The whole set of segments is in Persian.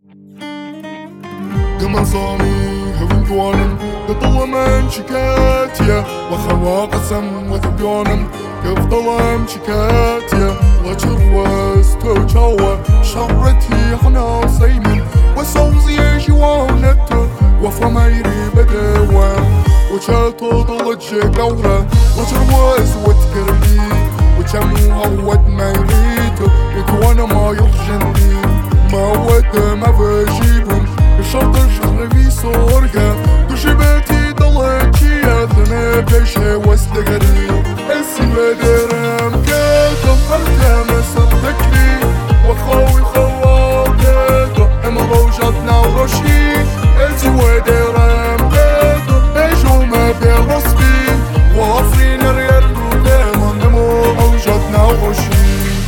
كما صاني هون جوانم كطلمن شكاتيا وخوا قسم وثبيونم كيف ظلم شكاتيا وشروس توشاوا شرتي حنا صيمن وصوزي جوانته وفما يري بدوا وشاتو ضلت شقورة وشروس وتكرلي وشمو هود ما يريتو يكوانا ما يرجني ما ود ما بجيبهم الشرطة شغلي صورقة وشباتي ضلتي أثنى بشي واسدقري اسي بدرم كاتو فرقة مسرتك لي وخوي خواتيتو اما روجتنا ورشي اسي ودرم كاتو اجو ما بيرصبي وافرين ريال دوديما نمو روجتنا ورشي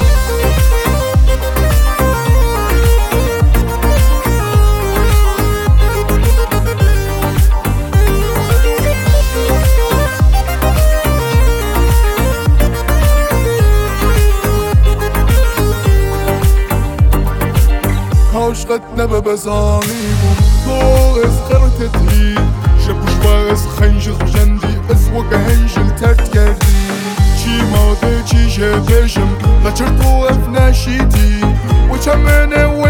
عشقتنا ببزانيبو طوغز خرتتي شبوش باغز خنجر جندي اسوك هنجل تتكردي چي ماده چي جبشم لچرتو افناشيتي وچمنه